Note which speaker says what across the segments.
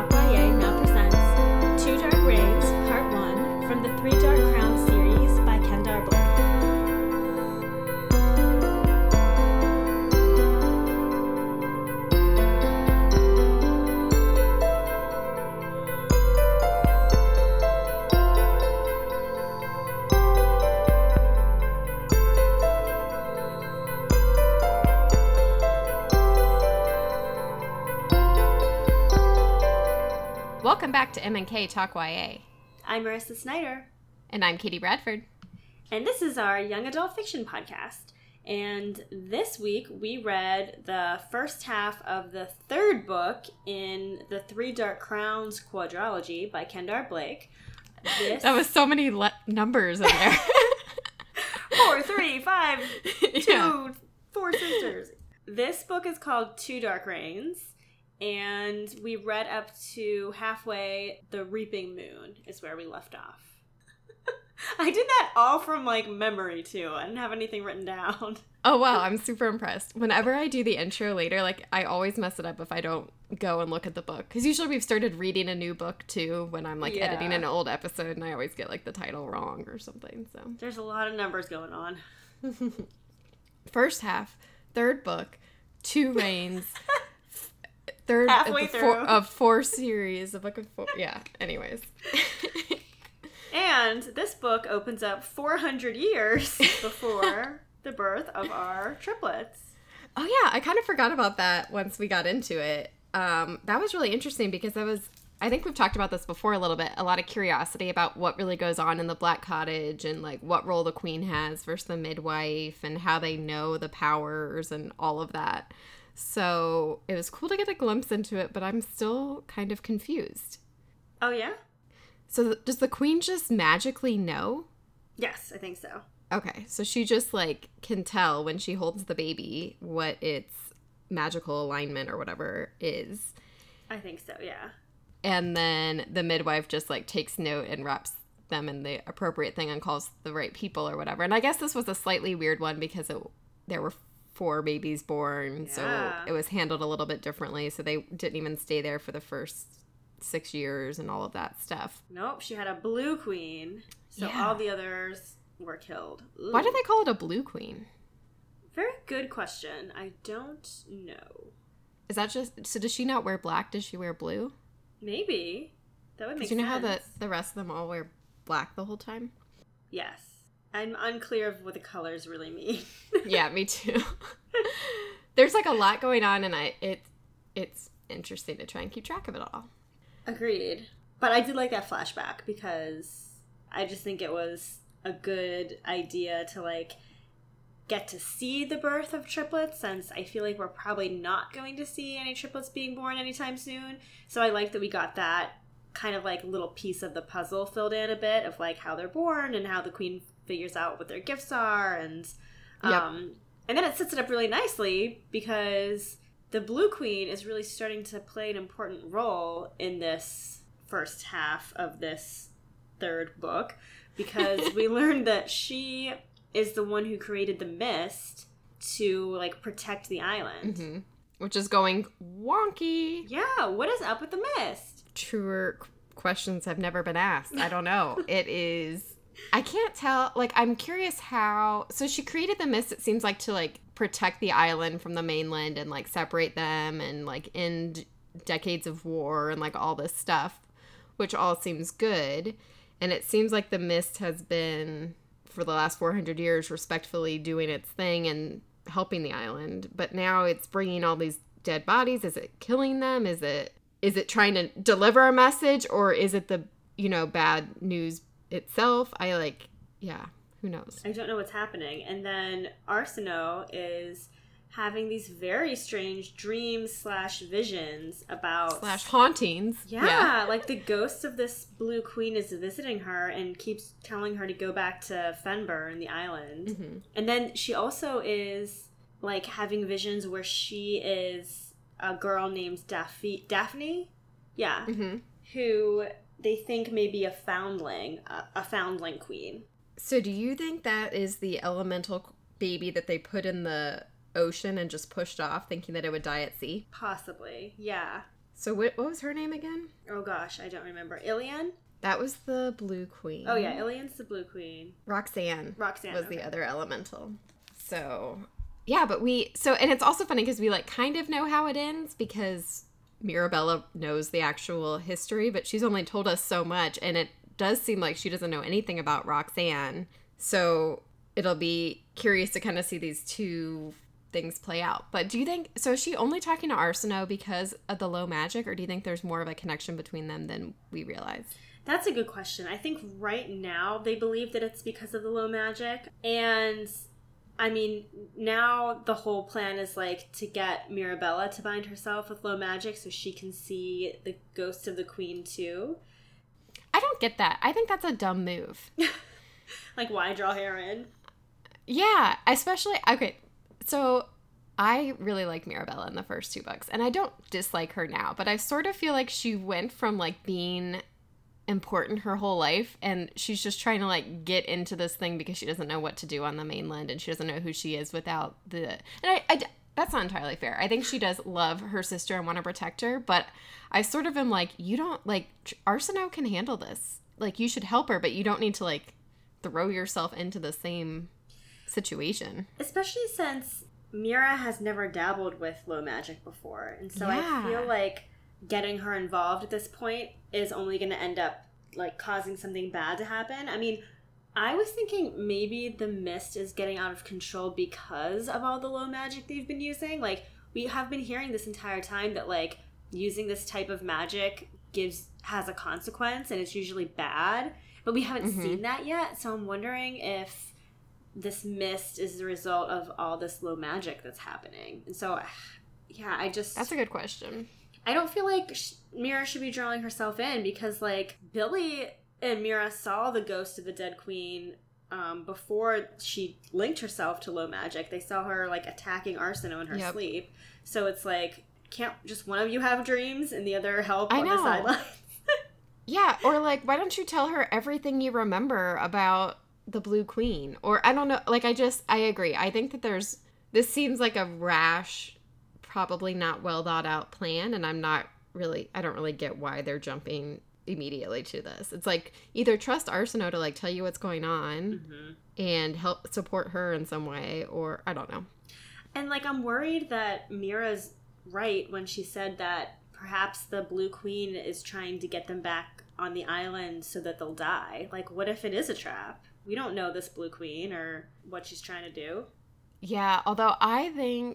Speaker 1: Talk.YA now presents Two Dark Reigns, Part 1, from the Three Dark Crowns series by Kendar Blake.
Speaker 2: Welcome back to M&K Talk YA.
Speaker 1: I'm Marissa Snyder.
Speaker 2: And I'm Katie Bradford.
Speaker 1: And this is our young adult fiction podcast. And this week we read the first half of the third book in the Three Dark Crowns quadrilogy by Kendar Blake.
Speaker 2: That was so many numbers in there.
Speaker 1: 4, 3, 5, 2, 4 sisters. This book is called Two Dark Reigns. And we read up to halfway, the Reaping Moon is where we left off. I did that all from, memory, too. I didn't have anything written down.
Speaker 2: Oh, wow. I'm super impressed. Whenever I do the intro later, I always mess it up if I don't go and look at the book. Because usually we've started reading a new book, too, when I'm, editing an old episode, and I always get, the title wrong or something, so.
Speaker 1: There's a lot of numbers going on.
Speaker 2: First half, third book, Two Reigns. Third
Speaker 1: halfway through
Speaker 2: of four series, a book of four. Yeah, anyways.
Speaker 1: And this book opens up 400 years before the birth of our triplets.
Speaker 2: Oh yeah, I kind of forgot about that once we got into it. That was really interesting because I think we've talked about this before a little bit, a lot of curiosity about what really goes on in the Black Cottage and what role the queen has versus the midwife and how they know the powers and all of that. So it was cool to get a glimpse into it, but I'm still kind of confused.
Speaker 1: Oh, yeah?
Speaker 2: So does the queen just magically know?
Speaker 1: Yes, I think so.
Speaker 2: Okay, so she just, can tell when she holds the baby what its magical alignment or whatever is.
Speaker 1: I think so, yeah.
Speaker 2: And then the midwife just, takes note and wraps them in the appropriate thing and calls the right people or whatever. And I guess this was a slightly weird one because there were 4 babies born,
Speaker 1: yeah.
Speaker 2: So it was handled a little bit differently. So they didn't even stay there for the first 6 years and all of that stuff.
Speaker 1: Nope, she had a blue queen, so
Speaker 2: yeah.
Speaker 1: All the others were killed. Ooh.
Speaker 2: Why do they call it a blue queen?
Speaker 1: Very good question. I don't know.
Speaker 2: Is that so does she not wear black? Does she wear blue?
Speaker 1: Maybe. That would make sense.
Speaker 2: You know how the rest of them all wear black the whole time?
Speaker 1: Yes. I'm unclear of what the colors really mean.
Speaker 2: Yeah, me too. There's a lot going on, and it's interesting to try and keep track of it all.
Speaker 1: Agreed. But I did like that flashback because I just think it was a good idea to get to see the birth of triplets, since I feel like we're probably not going to see any triplets being born anytime soon. So I like that we got that kind of little piece of the puzzle filled in a bit of how they're born and how the queen figures out what their gifts are, and and then it sets it up really nicely because the Blue Queen is really starting to play an important role in this first half of this third book, because we learned that she is the one who created the mist to protect the island.
Speaker 2: Mm-hmm. Which is going wonky.
Speaker 1: Yeah, what is up with the mist?
Speaker 2: Truer questions have never been asked. I don't know. It is... I can't tell. I'm curious how... So she created the mist, it seems to, protect the island from the mainland and, separate them and, end decades of war and, all this stuff, which all seems good. And it seems like the mist has been, for the last 400 years, respectfully doing its thing and helping the island. But now it's bringing all these dead bodies. Is it killing them? Is it trying to deliver a message? Or is it the, bad news itself? Who knows?
Speaker 1: I don't know what's happening. And then Arsinoe is having these very strange dreams / visions about...
Speaker 2: / hauntings.
Speaker 1: Yeah, the ghost of this Blue Queen is visiting her and keeps telling her to go back to Fenburn, the island. Mm-hmm. And then she also is, having visions where she is a girl named Daphne? Yeah. Mm-hmm. Who... they think may be a foundling queen.
Speaker 2: So do you think that is the elemental baby that they put in the ocean and just pushed off, thinking that it would die at sea?
Speaker 1: Possibly, yeah.
Speaker 2: So what was her name again?
Speaker 1: Oh gosh, I don't remember. Ilian?
Speaker 2: That was the Blue Queen.
Speaker 1: Oh yeah, Ilian's the Blue Queen.
Speaker 2: Roxanne was
Speaker 1: okay.
Speaker 2: the other elemental. So, yeah, but and it's also funny because we like kind of know how it ends because Mirabella knows the actual history, but she's only told us so much, and it does seem like she doesn't know anything about Roxanne. So it'll be curious to kind of see these two things play out. But do you think, so is she only talking to Arsinoe because of the low magic, or do you think there's more of a connection between them than we realize?
Speaker 1: That's a good question. I think right now they believe that it's because of the low magic. And, I mean, now the whole plan is, like, to get Mirabella to bind herself with low magic so she can see the ghost of the queen, too.
Speaker 2: I don't get that. I think that's a dumb move.
Speaker 1: Like, why draw her in?
Speaker 2: Yeah, especially, okay, so I really like Mirabella in the first 2 books, and I don't dislike her now, but I sort of feel like she went from, like, being important her whole life, and she's just trying to, like, get into this thing because she doesn't know what to do on the mainland, and she doesn't know who she is without the... And I that's not entirely fair. I think she does love her sister and want to protect her, but I sort of am like, you don't, like, Arsinoe can handle this. Like, you should help her, but you don't need to, like, throw yourself into the same situation.
Speaker 1: Especially since Mira has never dabbled with low magic before, and so
Speaker 2: Yeah.
Speaker 1: I feel like getting her involved at this point is only going to end up, like, causing something bad to happen. I mean, I was thinking maybe the mist is getting out of control because of all the low magic they've been using. Like, we have been hearing this entire time that, like, using this type of magic has a consequence, and it's usually bad, but we haven't seen that yet. So I'm wondering if this mist is the result of all this low magic that's happening. And so, yeah, that's
Speaker 2: a good question.
Speaker 1: I don't feel like Mira should be drawing herself in because, like, Billy and Mira saw the ghost of the dead queen before she linked herself to low magic. They saw her, like, attacking Arsinoe in her sleep. So it's like, can't just one of you have dreams and the other help on the sidelines?
Speaker 2: Yeah, or, like, why don't you tell her everything you remember about the Blue Queen? Or, I don't know, like, I agree. I think that this seems like a rash, probably not well thought out plan, and I don't really get why they're jumping immediately to this. It's like, either trust Arsinoe to, like, tell you what's going on and help support her in some way, or I don't know.
Speaker 1: And, like, I'm worried that Mira's right when she said that perhaps the Blue Queen is trying to get them back on the island so that they'll die. Like, what if it is a trap? We don't know this Blue Queen or what she's trying to do.
Speaker 2: Yeah, although I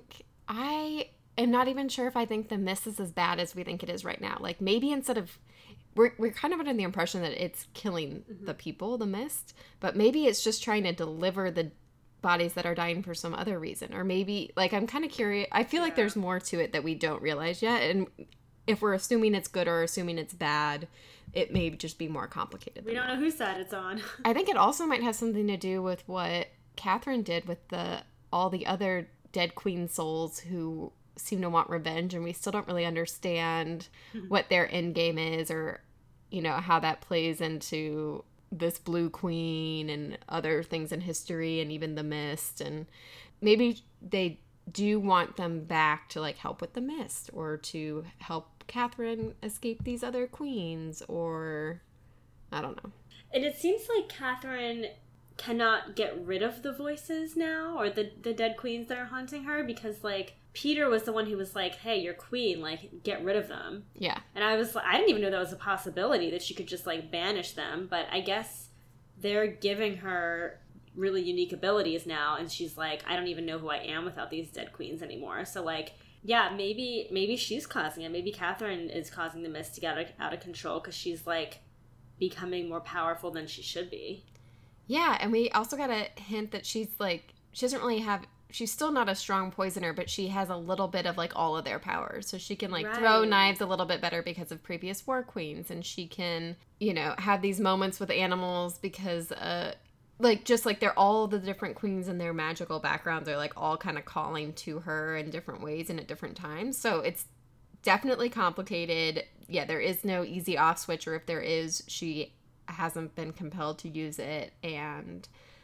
Speaker 2: am not even sure if I think the mist is as bad as we think it is right now. Like, maybe instead of... We're kind of under the impression that it's killing the people, the mist, but maybe it's just trying to deliver the bodies that are dying for some other reason. Or maybe, like, I'm kind of curious. I feel like there's more to it that we don't realize yet, and if we're assuming it's good or assuming it's bad, it may just be more complicated.
Speaker 1: We don't know whose side it's on.
Speaker 2: I think it also might have something to do with what Catherine did with all the other dead queen souls who seem to want revenge, and we still don't really understand what their end game is, or, you know, how that plays into this Blue Queen and other things in history, and even the mist. And maybe they do want them back to, like, help with the mist, or to help Catherine escape these other queens, or I don't know.
Speaker 1: And it seems like Catherine cannot get rid of the voices now, or the dead queens that are haunting her, because, like, Peter was the one who was like, hey, you're queen, like, get rid of them.
Speaker 2: Yeah.
Speaker 1: And I didn't even know that was a possibility, that she could just, like, banish them, but I guess they're giving her really unique abilities now, and she's like, I don't even know who I am without these dead queens anymore. So, like, yeah, maybe she's causing it. Maybe Catherine is causing the mist to get out of control because she's, like, becoming more powerful than she should be.
Speaker 2: Yeah, and we also got a hint that she's, like, she's still not a strong poisoner, but she has a little bit of, like, all of their powers. So she can, like, throw knives a little bit better because of previous war queens, and she can, you know, have these moments with animals because, like, just, like, they're all the different queens and their magical backgrounds are, like, all kind of calling to her in different ways and at different times. So it's definitely complicated. Yeah, there is no easy off switch, or if there is, she hasn't been compelled to use it, and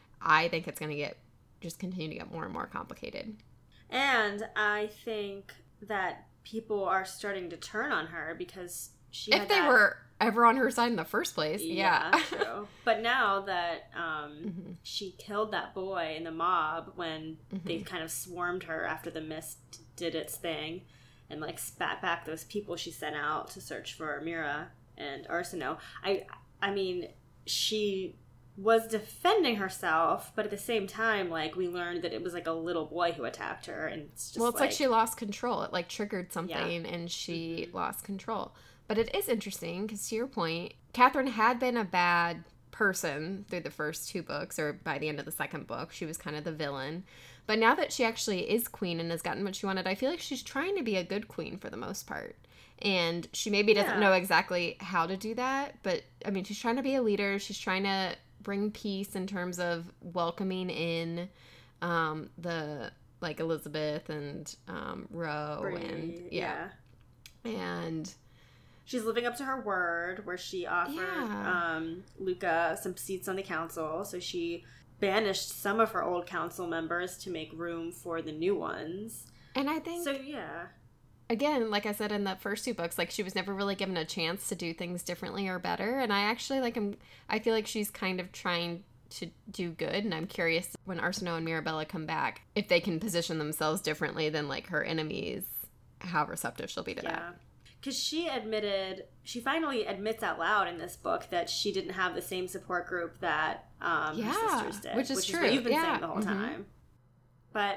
Speaker 2: I think it's going to just continue to get more and more complicated.
Speaker 1: And I think that people are starting to turn on her because she
Speaker 2: if they were ever on her side in the first place. Yeah.
Speaker 1: True. But now that she killed that boy in the mob when they kind of swarmed her after the mist did its thing and like spat back those people she sent out to search for Mira and Arsinoe, I mean, she was defending herself, but at the same time, like, we learned that it was like a little boy who attacked her, and it's just
Speaker 2: it's like she lost control. It like triggered something and she lost control. But it is interesting because, to your point, Catherine had been a bad person through the first 2 books, or by the end of the second book, she was kind of the villain. But now that she actually is queen and has gotten what she wanted, I feel like she's trying to be a good queen for the most part. And she maybe doesn't know exactly how to do that, but, I mean, she's trying to be a leader. She's trying to bring peace in terms of welcoming in the, like, Elizabeth and Ro and, and...
Speaker 1: She's living up to her word, where she offered Luca some seats on the council. So she banished some of her old council members to make room for the new ones.
Speaker 2: And I think...
Speaker 1: So,
Speaker 2: again, like I said in the first 2 books, like, she was never really given a chance to do things differently or better. And I actually, like, I feel like she's kind of trying to do good. And I'm curious when Arsinoe and Mirabella come back, if they can position themselves differently than, like, her enemies, how receptive she'll be to that.
Speaker 1: Because she finally admits out loud in this book that she didn't have the same support group that her sisters did.
Speaker 2: Which is true.
Speaker 1: What you've been saying the whole time. But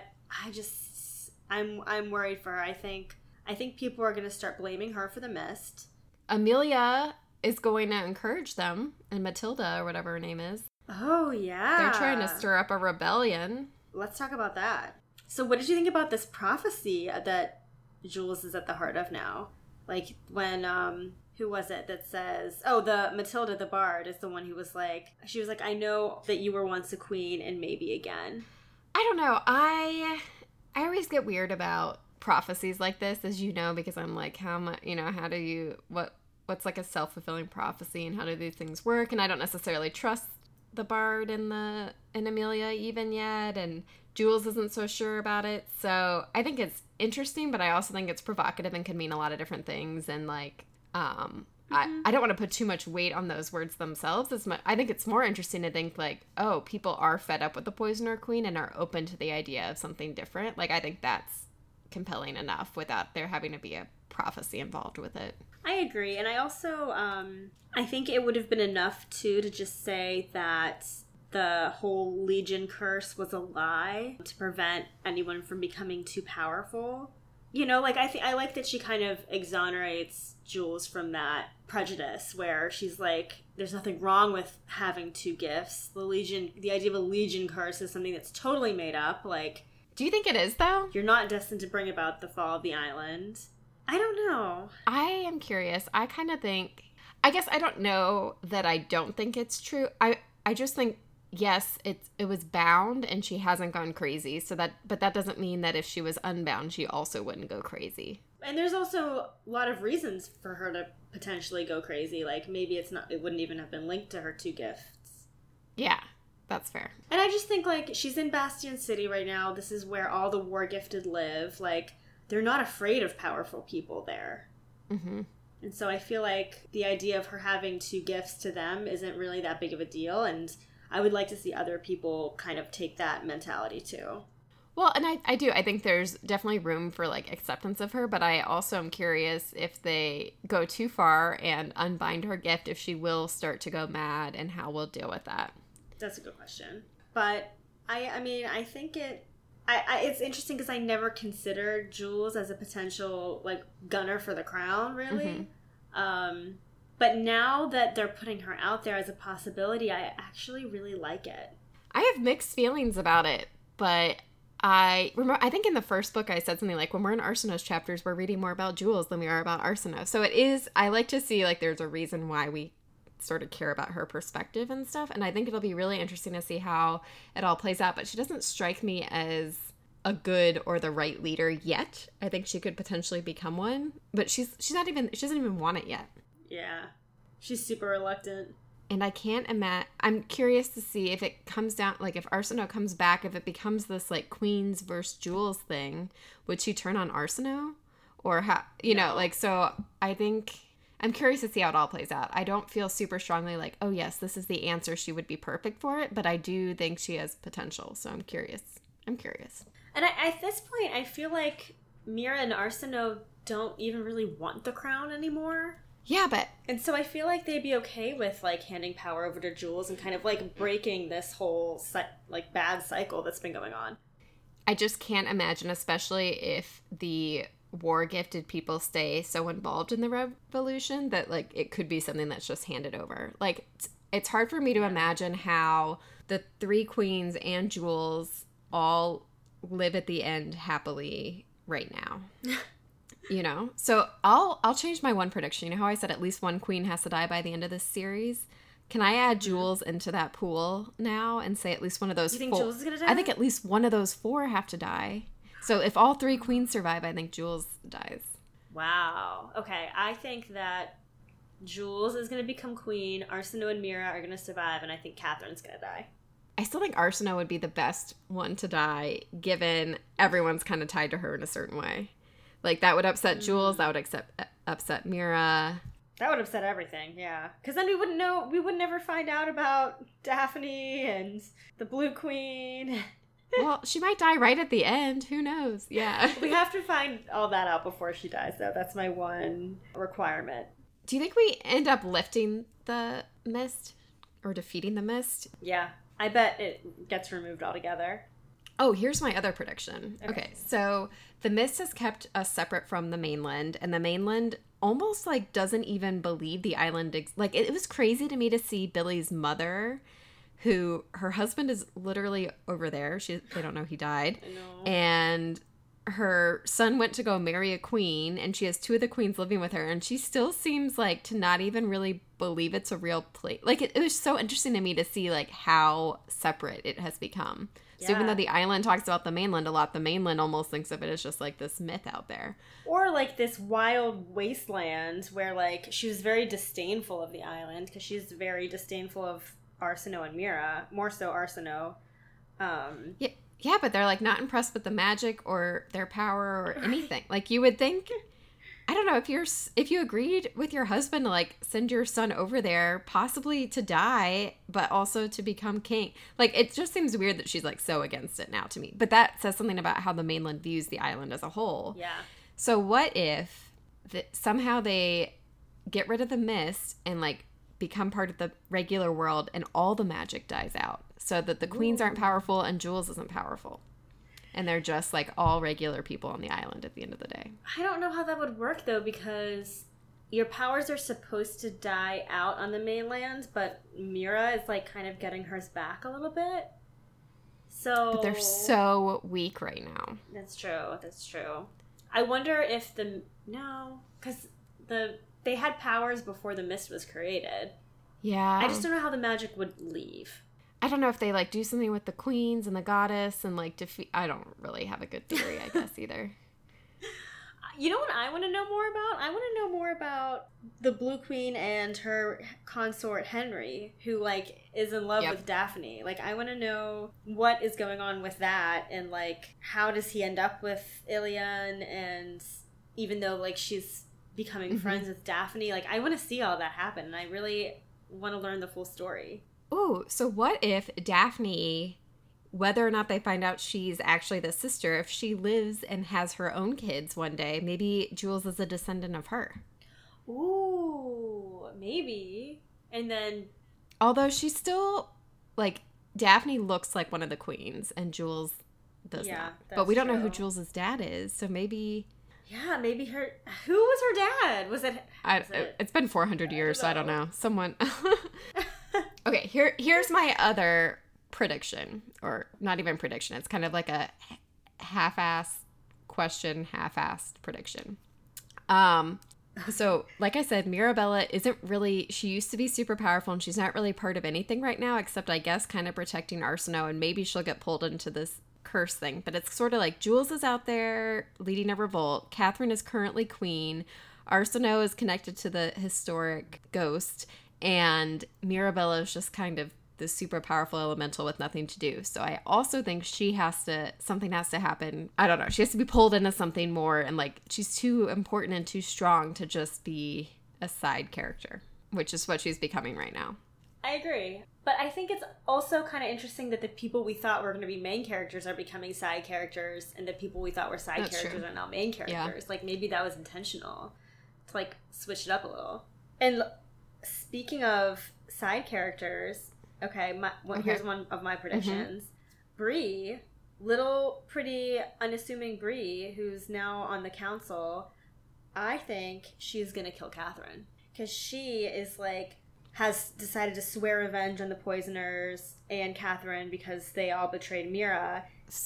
Speaker 1: I'm worried for her. I think people are going to start blaming her for the mist.
Speaker 2: Amelia is going to encourage them, and Matilda, or whatever her name is.
Speaker 1: Oh, yeah.
Speaker 2: They're trying to stir up a rebellion.
Speaker 1: Let's talk about that. So what did you think about this prophecy that Jules is at the heart of now? Like, when, who was it that says, the Matilda the Bard is the one who was like, she was like, I know that you were once a queen and maybe again.
Speaker 2: I don't know. I always get weird about prophecies like this, as you know, because I'm like, how much, how do you, what's like a self-fulfilling prophecy and how do these things work? And I don't necessarily trust the Bard and Amelia even yet, and Jules isn't so sure about it. So I think it's interesting, but I also think it's provocative and can mean a lot of different things. And like, I don't want to put too much weight on those words themselves. I think it's more interesting to think like, oh, people are fed up with the Poisoner Queen and are open to the idea of something different. Like, I think that's compelling enough without there having to be a prophecy involved with it.
Speaker 1: I agree. And I also, I think it would have been enough too to just say that the whole Legion curse was a lie to prevent anyone from becoming too powerful. Like, I like that she kind of exonerates Jules from that prejudice where she's like, there's nothing wrong with having 2 gifts. The idea of a Legion curse is something that's totally made up. Like,
Speaker 2: do you think it is, though?
Speaker 1: You're not destined to bring about the fall of the island. I don't know.
Speaker 2: I am curious. I kind of think, I guess I don't know that I don't think it's true. I just think, yes, it was bound and she hasn't gone crazy. But that doesn't mean that if she was unbound, she also wouldn't go crazy.
Speaker 1: And there's also a lot of reasons for her to potentially go crazy. Like, maybe it wouldn't even have been linked to her 2 gifts.
Speaker 2: Yeah, that's fair.
Speaker 1: And I just think, like, she's in Bastion City right now. This is where all the war-gifted live. Like, they're not afraid of powerful people there.
Speaker 2: Mm-hmm.
Speaker 1: And so I feel like the idea of her having 2 gifts to them isn't really that big of a deal. And I would like to see other people kind of take that mentality too.
Speaker 2: Well, and I do. I think there's definitely room for, like, acceptance of her, but I also am curious if they go too far and unbind her gift, if she will start to go mad, and how we'll deal with that.
Speaker 1: That's a good question. But, I mean, I think it's interesting because I never considered Jules as a potential, like, gunner for the crown, really. Mm-hmm. But now that they're putting her out there as a possibility, I actually really like it.
Speaker 2: I have mixed feelings about it, but I think in the first book I said something like, when we're in Arsinoe's chapters, we're reading more about Jules than we are about Arsinoe. So I like to see, like, there's a reason why we sort of care about her perspective and stuff. And I think it'll be really interesting to see how it all plays out. But she doesn't strike me as a good or the right leader yet. I think she could potentially become one, but she doesn't even want it yet.
Speaker 1: Yeah. She's super reluctant.
Speaker 2: And I can't imagine. I'm curious to see if it comes down, like, if Arsinoe comes back, if it becomes this, like, Queens versus Jules thing, would she turn on Arsinoe? or how, you know, like, so I think I'm curious to see how it all plays out. I don't feel super strongly like, oh yes, this is the answer, she would be perfect for it, but I do think she has potential, so I'm curious.
Speaker 1: And at this point, I feel like Mira and Arsinoe don't even really want the crown anymore.
Speaker 2: Yeah, but...
Speaker 1: And so I feel like they'd be okay with, like, handing power over to Jules and kind of, like, breaking this whole, like, bad cycle that's been going on.
Speaker 2: I just can't imagine, especially if the war-gifted people stay so involved in the revolution, that, like, it could be something that's just handed over. Like, it's hard for me to imagine how the three queens and Jules all live at the end happily right now. You know? So I'll change my one prediction. You know how I said at least one queen has to die by the end of this series? Can I add Jules into that pool now and say at least one of those
Speaker 1: You think Jules is going to die?
Speaker 2: I think at least one of those four have to die. So if all three queens survive, I think Jules dies.
Speaker 1: Wow. Okay, I think that Jules is going to become queen, Arsinoe and Mira are going to survive, and I think Catherine's going to die.
Speaker 2: I still think Arsinoe would be the best one to die, given everyone's kind of tied to her in a certain way. Like, that would upset Jules, that would upset Mira.
Speaker 1: That would upset everything, yeah. Because then we would never find out about Daphne and the Blue Queen.
Speaker 2: Well, she might die right at the end. Who knows? Yeah.
Speaker 1: We have to find all that out before she dies, though. That's my one requirement.
Speaker 2: Do you think we end up lifting the mist? Or defeating the mist?
Speaker 1: Yeah. I bet it gets removed altogether.
Speaker 2: Oh, here's my other prediction. Okay, so the mist has kept us separate from the mainland, and the mainland almost, like, doesn't even believe the island like, it was crazy to me to see Billy's mother, who, her husband is literally over there. They don't know he died.
Speaker 1: I know.
Speaker 2: And her son went to go marry a queen, and she has two of the queens living with her, and she still seems like to not even really believe it's a real place. Like, it was so interesting to me to see, like, how separate it has become. So even though the island talks about the mainland a lot, the mainland almost thinks of it as just, like, this myth out there.
Speaker 1: Or, like, this wild wasteland where, like, she was very disdainful of the island because she's very disdainful of Arsinoe and Mira, more so Arsinoe.
Speaker 2: Yeah, but they're, like, not impressed with the magic or their power or anything. Like, you would think... I don't know, if you agreed with your husband to, like, send your son over there, possibly to die, but also to become king. Like, it just seems weird that she's, like, so against it now to me. But that says something about how the mainland views the island as a whole.
Speaker 1: Yeah.
Speaker 2: So what if somehow they get rid of the mist and, like, become part of the regular world and all the magic dies out so that the queens aren't powerful and Jules isn't powerful? And they're just, like, all regular people on the island at the end of the day.
Speaker 1: I don't know how that would work, though, because your powers are supposed to die out on the mainland, but Mira is, like, kind of getting hers back a little bit. So...
Speaker 2: But they're so weak right now.
Speaker 1: That's true. I wonder if No, because they had powers before the mist was created.
Speaker 2: Yeah.
Speaker 1: I just don't know how the magic would leave.
Speaker 2: I don't know if they, like, do something with the queens and the goddess and, like, defeat... I don't really have a good theory, I guess, either.
Speaker 1: You know what I want to know more about? I want to know more about the Blue Queen and her consort Henry, who, like, is in love with Daphne. Like, I want to know what is going on with that and, like, how does he end up with Ilian, and even though, like, she's becoming friends with Daphne, like, I want to see all that happen, and I really want to learn the full story.
Speaker 2: Ooh, so what if Daphne, whether or not they find out she's actually the sister, if she lives and has her own kids one day, maybe Jules is a descendant of her.
Speaker 1: Ooh, maybe. And then...
Speaker 2: Although she's still, like, Daphne looks like one of the queens, and Jules does not. But we don't know who Jules' dad is, so maybe...
Speaker 1: Yeah, maybe her... Who was her dad? Was it...
Speaker 2: It's been 400 years, so I don't know. Someone... Okay, here's my other prediction, or not even prediction. It's kind of like a half-assed question, half-assed prediction. So, like I said, Mirabella isn't really... She used to be super powerful, and she's not really part of anything right now, except, I guess, kind of protecting Arsinoe, and maybe she'll get pulled into this curse thing. But it's sort of like Jules is out there leading a revolt. Catherine is currently queen. Arsinoe is connected to the historic ghost. And Mirabella is just kind of this super powerful elemental with nothing to do. So I also think something has to happen. I don't know. She has to be pulled into something more, and like she's too important and too strong to just be a side character, which is what she's becoming right now.
Speaker 1: I agree. But I think it's also kind of interesting that the people we thought were going to be main characters are becoming side characters, and the people we thought were side
Speaker 2: That's
Speaker 1: characters
Speaker 2: true.
Speaker 1: are now main characters.
Speaker 2: Yeah.
Speaker 1: Like, maybe that was intentional to, like, switch it up a little. And speaking of side characters, okay. Here's one of my predictions. Bree, little, pretty, unassuming Bree, who's now on the council, I think she's going to kill Catherine. Because she is, like, has decided to swear revenge on the poisoners and Catherine because they all betrayed Mira.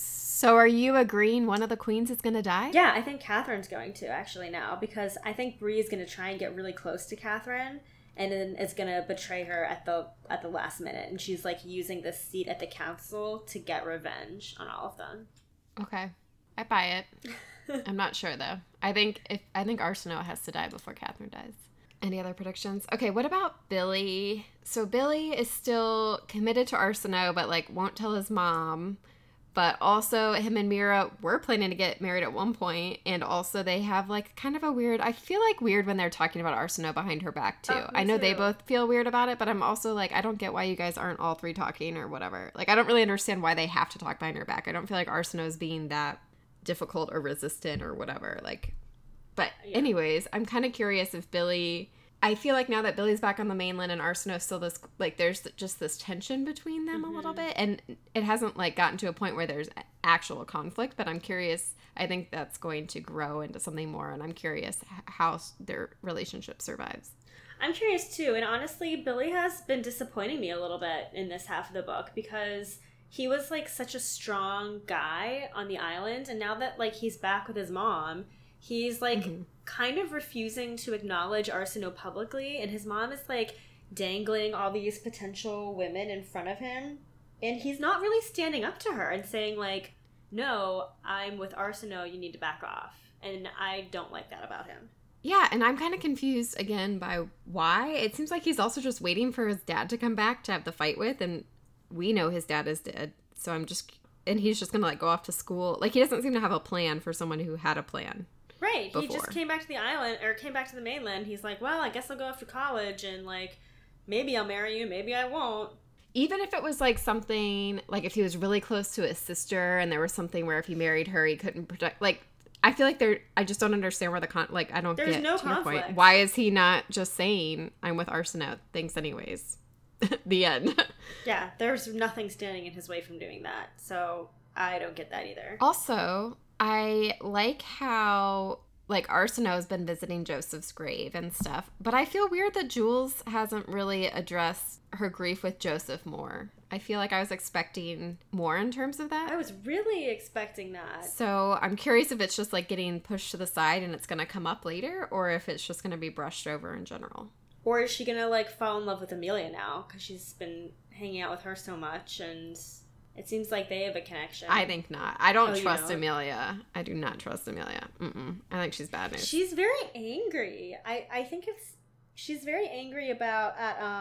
Speaker 2: So are you agreeing one of the queens is going to die?
Speaker 1: Yeah, I think Catherine's going to, actually, now. Because I think Bree is going to try and get really close to Catherine, and then is going to betray her at the last minute. And she's, like, using this seat at the council to get revenge on all of them.
Speaker 2: Okay. I buy it. I'm not sure, though. I think Arsenault has to die before Catherine dies. Any other predictions? Okay, what about Billy? So Billy is still committed to Arsenault, but, like, won't tell his mom. But also, him and Mira were planning to get married at one point, and also they have, like, kind of a weird... I feel, like, weird when they're talking about Arsenault behind her back, too. I know they both feel weird about it, but I'm also, like, I don't get why you guys aren't all three talking or whatever. Like, I don't really understand why they have to talk behind her back. I don't feel like Arsenault's being that difficult or resistant or whatever, like... But anyways, I'm kind of curious if Billy... I feel like now that Billy's back on the mainland and Arsenault's still this... Like, there's just this tension between them a little bit. And it hasn't, like, gotten to a point where there's actual conflict. But I'm curious... I think that's going to grow into something more. And I'm curious how their relationship survives.
Speaker 1: I'm curious, too. And honestly, Billy has been disappointing me a little bit in this half of the book. Because he was, like, such a strong guy on the island. And now that, like, he's back with his mom... He's, like, kind of refusing to acknowledge Arsenault publicly, and his mom is, like, dangling all these potential women in front of him, and he's not really standing up to her and saying, like, no, I'm with Arsenault, you need to back off. And I don't like that about him.
Speaker 2: Yeah, and I'm kind of confused, again, by why. It seems like he's also just waiting for his dad to come back to have the fight with, and we know his dad is dead, so I'm just... And he's just gonna, like, go off to school. Like, he doesn't seem to have a plan for someone who had a plan.
Speaker 1: Right,
Speaker 2: before.
Speaker 1: He just came back to the island, or came back to the mainland. He's like, well, I guess I'll go off to college, and, like, maybe I'll marry you, maybe I won't.
Speaker 2: Even if it was, like, something, like, if he was really close to his sister, and there was something where if he married her, he couldn't protect, like, I feel like I just don't understand where I don't
Speaker 1: There's
Speaker 2: get
Speaker 1: no
Speaker 2: to your
Speaker 1: conflict.
Speaker 2: point. Why is he not just saying, I'm with Arsenault, thanks anyways? The end.
Speaker 1: Yeah, there's nothing standing in his way from doing that, so I don't get that either.
Speaker 2: Also, I like how, like, Arsenault has been visiting Joseph's grave and stuff, but I feel weird that Jules hasn't really addressed her grief with Joseph more. I feel like I was expecting more in terms of that.
Speaker 1: I was really expecting that.
Speaker 2: So I'm curious if it's just, like, getting pushed to the side and it's going to come up later, or if it's just going to be brushed over in general.
Speaker 1: Or is she going to, like, fall in love with Amelia now? Because she's been hanging out with her so much, and it seems like they have a connection.
Speaker 2: I think not. I don't
Speaker 1: you
Speaker 2: trust
Speaker 1: don't?
Speaker 2: Amelia. I do not trust Amelia. I think she's bad news.
Speaker 1: She's very angry. I think she's very angry about,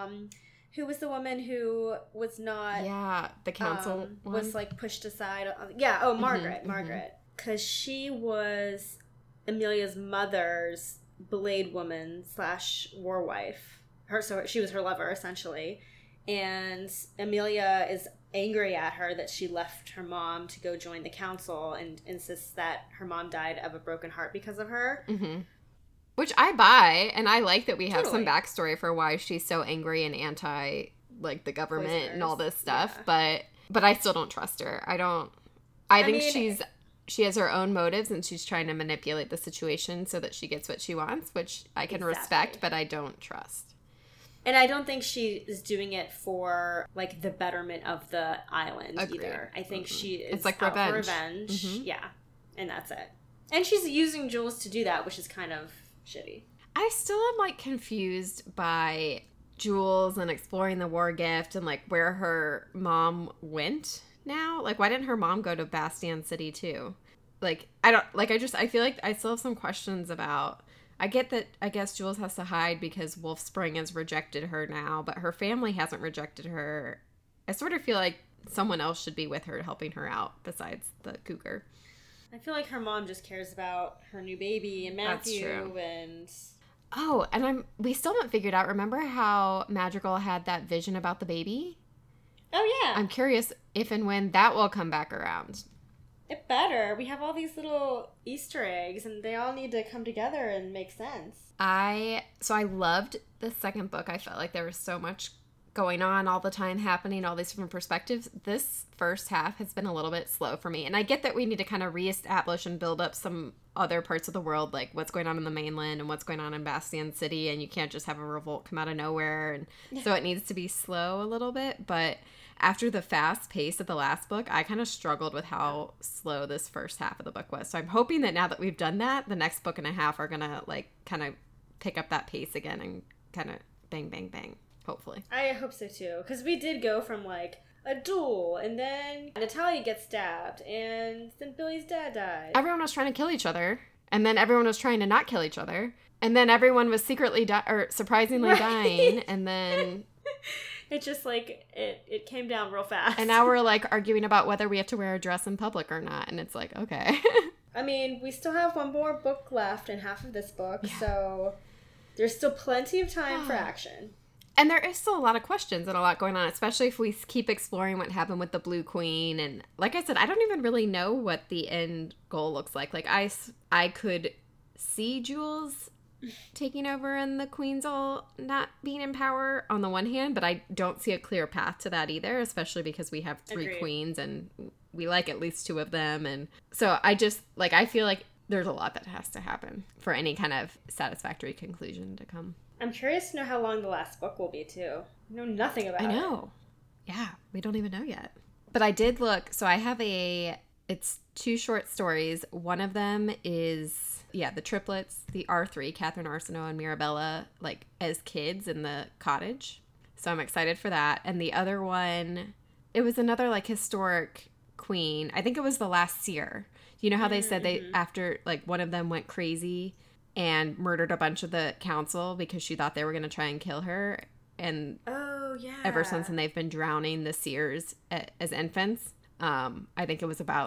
Speaker 1: who was the woman who was not...
Speaker 2: Yeah, the council one.
Speaker 1: Was, like, pushed aside. Margaret. Margaret. Because she was Amelia's mother's blade woman / war wife. So she was her lover, essentially. And Amelia is angry at her that she left her mom to go join the council and insists that her mom died of a broken heart because of her.
Speaker 2: Which I buy, and I like that we have
Speaker 1: Totally.
Speaker 2: some backstory for why she's so angry and anti, like, the government
Speaker 1: Poisoners.
Speaker 2: and all this stuff.
Speaker 1: Yeah.
Speaker 2: But I still don't trust her. I think she has her own motives, and she's trying to manipulate the situation so that she gets what she wants, which I can respect, but I don't trust.
Speaker 1: And I don't think she is doing it for, like, the betterment of the island either. I think she is
Speaker 2: It's like
Speaker 1: out for
Speaker 2: revenge.
Speaker 1: revenge. Yeah. And that's it. And she's using Jules to do that, which is kind of shitty.
Speaker 2: I still am, like, confused by Jules and exploring the war gift and, like, where her mom went now. Like, why didn't her mom go to Bastion City too? Like, I feel like I still have some questions about... I get that, I guess Jules has to hide because Wolf Spring has rejected her now, but her family hasn't rejected her I sort of feel like someone else should be with her helping her out besides the cougar.
Speaker 1: I feel like her mom just cares about her new baby and Matthew.
Speaker 2: That's true.
Speaker 1: And
Speaker 2: oh, and we still haven't figured out, remember how Madrigal had that vision about the baby?
Speaker 1: Oh, yeah.
Speaker 2: I'm curious if and when that will come back around.
Speaker 1: It better. We have all these little Easter eggs, and they all need to come together and make sense.
Speaker 2: So I loved the second book. I felt like there was so much going on all the time, happening, all these different perspectives. This first half has been a little bit slow for me. And I get that we need to kind of reestablish and build up some other parts of the world, like what's going on in the mainland and what's going on in Bastion City. And you can't just have a revolt come out of nowhere. And so it needs to be slow a little bit. But after the fast pace of the last book, I kind of struggled with how slow this first half of the book was. So I'm hoping that now that we've done that, the next book and a half are going to like kind of pick up that pace again and kind of bang, bang, bang. Hopefully.
Speaker 1: I hope so too, because we did go from like a duel, and then Natalia gets stabbed, and then Billy's dad died.
Speaker 2: Everyone was trying to kill each other, and then everyone was trying to not kill each other, and then everyone was secretly surprisingly dying, and then
Speaker 1: it just like it came down real fast.
Speaker 2: And now we're like arguing about whether we have to wear a dress in public or not, and it's like, okay.
Speaker 1: I mean, we still have one more book left in half of this book, so there's still plenty of time for action.
Speaker 2: And there is still a lot of questions and a lot going on, especially if we keep exploring what happened with the Blue Queen. And like I said, I don't even really know what the end goal looks like. Like, I could see Jules taking over and the Queens all not being in power on the one hand, but I don't see a clear path to that either, especially because we have 3
Speaker 1: Agreed.
Speaker 2: queens and we like at least 2 of them. And so I just, like, I feel like there's a lot that has to happen for any kind of satisfactory conclusion to come.
Speaker 1: I'm curious to know how long the last book will be, too. I know nothing about it.
Speaker 2: I know. Yeah, we don't even know yet. But I did look. So I have it's 2 short stories. One of them is, the triplets, the R3, Catherine Arsenault and Mirabella, like, as kids in the cottage. So I'm excited for that. And the other one, it was another, like, historic queen. I think it was the last seer. You know how they said they, after, like, one of them went crazy and murdered a bunch of the council because she thought they were going to try and kill her. And ever since then, they've been drowning the seers as infants. I think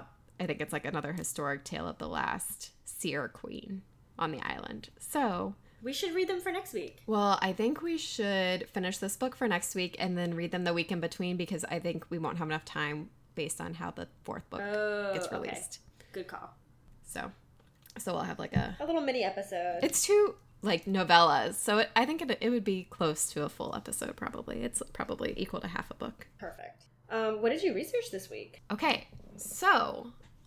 Speaker 2: it's like another historic tale of the last seer queen on the island. So
Speaker 1: we should read them for next week.
Speaker 2: Well, I think we should finish this book for next week and then read them the week in between, because I think we won't have enough time based on how the 4th book gets released.
Speaker 1: Okay. Good call.
Speaker 2: So we'll have like a
Speaker 1: little mini episode.
Speaker 2: It's 2 like novellas, so I think it would be close to a full episode probably. It's probably equal to half a book.
Speaker 1: Perfect. What did you research this week?
Speaker 2: Okay, so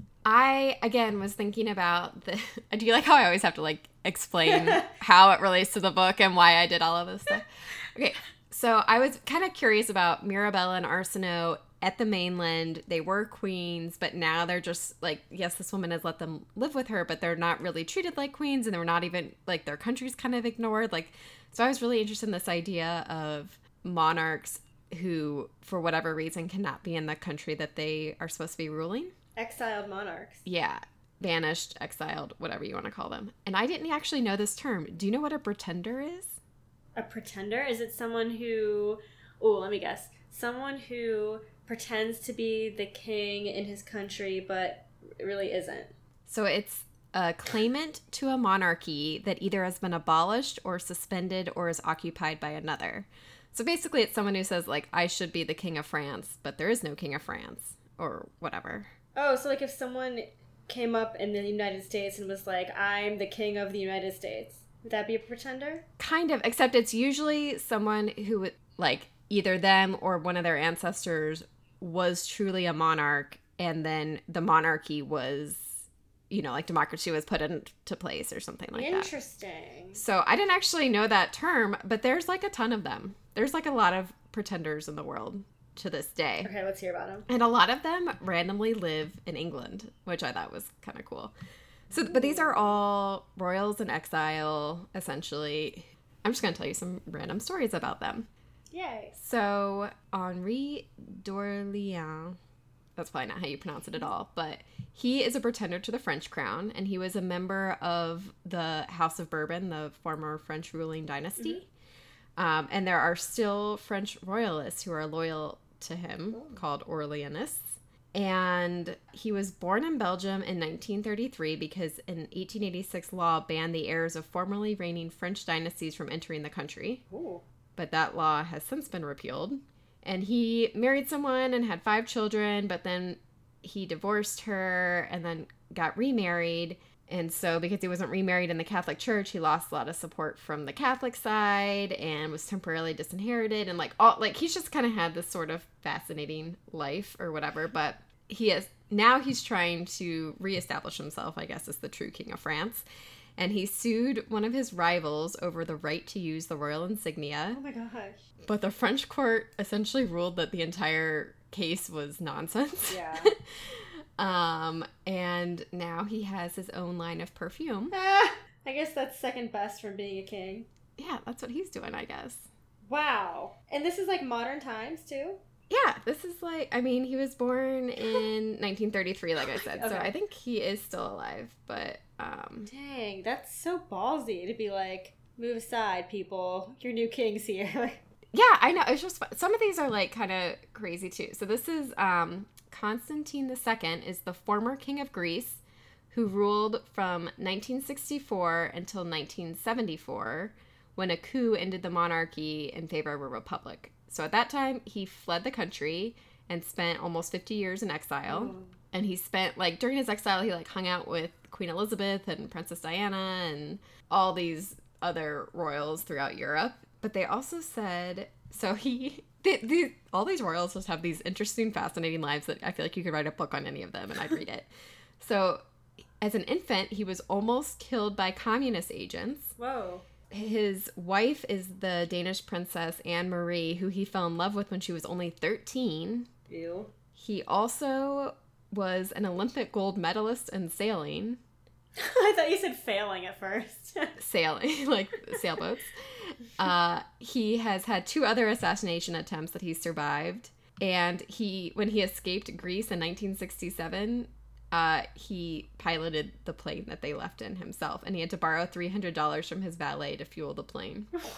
Speaker 2: I again was thinking about the. Do you like how I always have to like explain how it relates to the book and why I did all of this stuff? Okay, so I was kind of curious about Mirabella and Arsenault. At the mainland, they were queens, but now they're just like, yes, this woman has let them live with her, but they're not really treated like queens, and they're not even, like, their country's kind of ignored. Like, so I was really interested in this idea of monarchs who, for whatever reason, cannot be in the country that they are supposed to be ruling.
Speaker 1: Exiled monarchs.
Speaker 2: Yeah. Banished, exiled, whatever you want to call them. And I didn't actually know this term. Do you know what a pretender is?
Speaker 1: A pretender? Is it someone who, let me guess. Someone who pretends to be the king in his country, but really isn't.
Speaker 2: So it's a claimant to a monarchy that either has been abolished or suspended or is occupied by another. So basically it's someone who says, like, I should be the king of France, but there is no king of France, or whatever.
Speaker 1: Oh, so like if someone came up in the United States and was like, I'm the king of the United States, would that be a pretender?
Speaker 2: Kind of, except it's usually someone who would, like, either them or one of their ancestors was truly a monarch, and then the monarchy was, like democracy was put into place or something like that.
Speaker 1: Interesting.
Speaker 2: So I didn't actually know that term, but there's like a ton of them. There's like a lot of pretenders in the world to this day.
Speaker 1: Okay, let's hear about them.
Speaker 2: And a lot of them randomly live in England, which I thought was kind of cool. So, but these are all royals in exile, essentially. I'm just going to tell you some random stories about them.
Speaker 1: Yay.
Speaker 2: So, Henri d'Orléans, that's probably not how you pronounce it at all, but he is a pretender to the French crown, and he was a member of the House of Bourbon, the former French ruling dynasty. And there are still French royalists who are loyal to him called Orleanists. And he was born in Belgium in 1933 because an 1886 law banned the heirs of formerly reigning French dynasties from entering the country.
Speaker 1: Ooh.
Speaker 2: But that law has since been repealed. And he married someone and had 5 children, but then he divorced her and then got remarried. And so because he wasn't remarried in the Catholic Church, he lost a lot of support from the Catholic side and was temporarily disinherited. And he's just kind of had this sort of fascinating life or whatever. But he's trying to reestablish himself, I guess, as the true king of France. And he sued one of his rivals over the right to use the royal insignia.
Speaker 1: Oh my gosh.
Speaker 2: But the French court essentially ruled that the entire case was nonsense.
Speaker 1: Yeah.
Speaker 2: And now he has his own line of perfume.
Speaker 1: I guess that's second best from being a king.
Speaker 2: Yeah, that's what he's doing, I guess.
Speaker 1: Wow. And this is like modern times too?
Speaker 2: Yeah, this is he was born in 1933, like I said. Okay. So I think he is still alive, but
Speaker 1: Dang, that's so ballsy to be like, move aside, people. Your new king's here.
Speaker 2: Yeah, I know. It's just some of these are like kind of crazy too. So this is Constantine II is the former king of Greece who ruled from 1964 until 1974 when a coup ended the monarchy in favor of a republic. So at that time, he fled the country and spent almost 50 years in exile. Oh. And he spent, during his exile, he, hung out with Queen Elizabeth and Princess Diana and all these other royals throughout Europe. But they also said, so all these royals just have these interesting, fascinating lives that I feel like you could write a book on any of them and I'd read it. So as an infant, he was almost killed by communist agents.
Speaker 1: Whoa.
Speaker 2: His wife is the Danish princess Anne Marie, who he fell in love with when she was only 13.
Speaker 1: Ew.
Speaker 2: He also was an Olympic gold medalist in sailing.
Speaker 1: I thought you said failing at first.
Speaker 2: Sailing, like sailboats. He has had 2 other assassination attempts that he survived. And when he escaped Greece in 1967, he piloted the plane that they left in himself. And he had to borrow $300 from his valet to fuel the plane.
Speaker 1: What?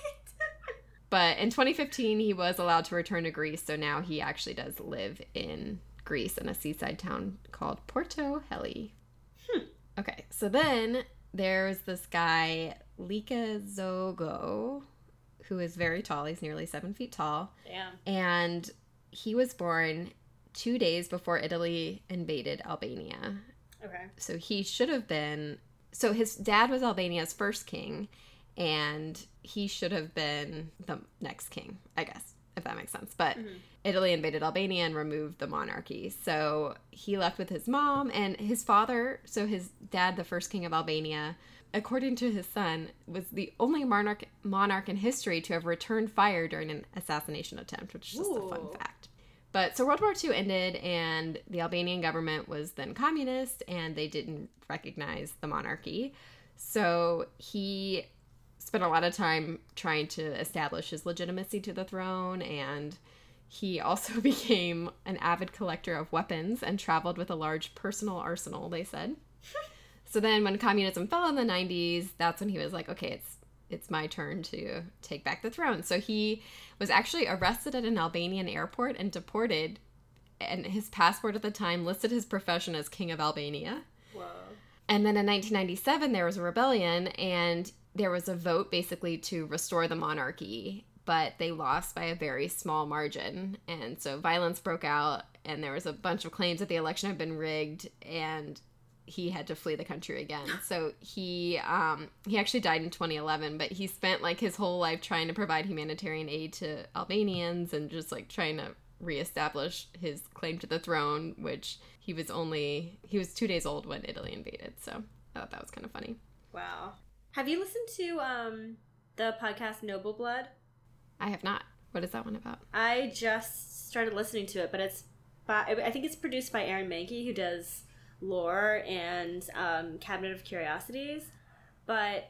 Speaker 2: But in 2015, he was allowed to return to Greece. So now he actually does live in Greece in a seaside town called Porto Heli. Okay, so then there's this guy, Lika Zogo, who is very tall. He's nearly 7 feet tall.
Speaker 1: Damn.
Speaker 2: And he was born 2 days before Italy invaded Albania.
Speaker 1: Okay.
Speaker 2: So he should have been... So his dad was Albania's first king, and he should have been the next king, I guess, if that makes sense. But Italy invaded Albania and removed the monarchy. So he left with his mom and his father. So his dad, the first king of Albania, according to his son, was the only monarch in history to have returned fire during an assassination attempt, which is just a fun fact. But so World War II ended, and the Albanian government was then communist, and they didn't recognize the monarchy. So he spent a lot of time trying to establish his legitimacy to the throne, and he also became an avid collector of weapons and traveled with a large personal arsenal, they said. So then when communism fell in the 90s, that's when he was like, okay, it's my turn to take back the throne. So he was actually arrested at an Albanian airport and deported, and his passport at the time listed his profession as King of Albania.
Speaker 1: Whoa.
Speaker 2: And then in 1997, there was a rebellion, and there was a vote basically to restore the monarchy, but they lost by a very small margin. And so violence broke out, and there was a bunch of claims that the election had been rigged, and he had to flee the country again. So he actually died in 2011, but he spent his whole life trying to provide humanitarian aid to Albanians and just trying to reestablish his claim to the throne, which he was 2 days old when Italy invaded. So I thought that was kind of funny.
Speaker 1: Wow. Have you listened to the podcast Noble Blood?
Speaker 2: I have not. What is that one about?
Speaker 1: I just started listening to it, but I think it's produced by Aaron Mahnke, who does Lore and Cabinet of Curiosities. But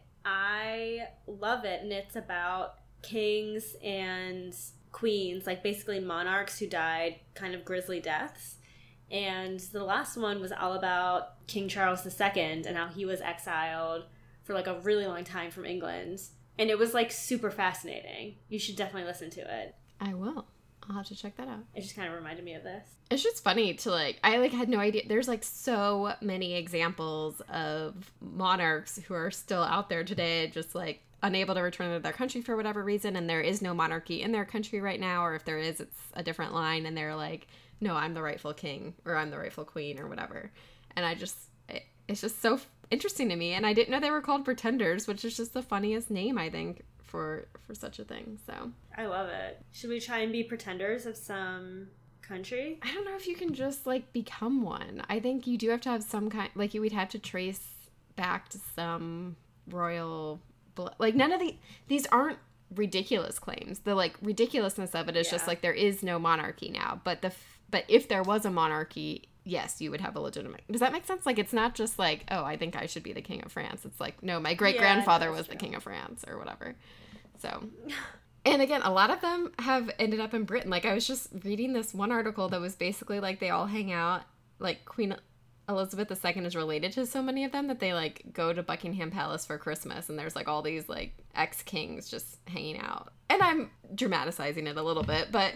Speaker 1: I love it, and it's about kings and queens, basically monarchs who died kind of grisly deaths. And the last one was all about King Charles II and how he was exiled for a really long time from England. And it was super fascinating. You should definitely listen to it.
Speaker 2: I will. I'll have to check that out.
Speaker 1: It just kind of reminded me of this.
Speaker 2: It's just funny to, like, I, like, had no idea. There's, like, so many examples of monarchs who are still out there today, just, like, unable to return to their country for whatever reason, and there is no monarchy in their country right now, or if there is, it's a different line, and they're like, no, I'm the rightful king, or I'm the rightful queen, or whatever. And it's just so interesting to me, and I didn't know they were called pretenders, which is just the funniest name, I think, for such a thing. So
Speaker 1: I love it. Should we try and be pretenders of some country?
Speaker 2: I don't know if you can just, like, become one. I think you do have to have some kind, like, you would have to trace back to some royal, like, none of these aren't ridiculous claims. The, like, ridiculousness of it is just, like, there is no monarchy now, but if there was a monarchy, yes, you would have a legitimate. Does that make sense? Like, it's not just like, oh, I think I should be the king of France. It's like, no, my great-grandfather was the king of France, or whatever. So, and again, a lot of them have ended up in Britain. Like, I was just reading this one article that was basically like they all hang out, like Queen Elizabeth II is related to so many of them that they, like, go to Buckingham Palace for Christmas, and there's, like, all these, like, ex-kings just hanging out. And I'm dramatizing it a little bit, but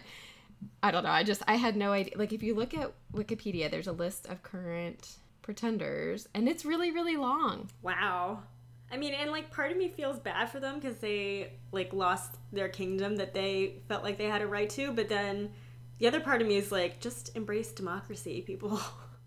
Speaker 2: I don't know. I had no idea. Like, if you look at Wikipedia, there's a list of current pretenders, and it's really, really long.
Speaker 1: Wow. I mean, and, like, part of me feels bad for them because they, like, lost their kingdom that they felt like they had a right to, but then the other part of me is like, just embrace democracy, people.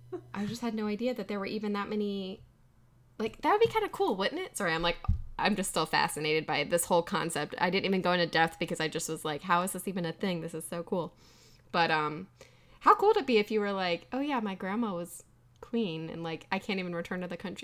Speaker 2: I just had no idea that there were even that many. Like, that would be kind of cool, wouldn't it? Sorry, I'm just still fascinated by this whole concept. I didn't even go into depth because I just was like, how is this even a thing? This is so cool. But how cool would it be if you were like, oh yeah, my grandma was queen, and, like, I can't even return to the country.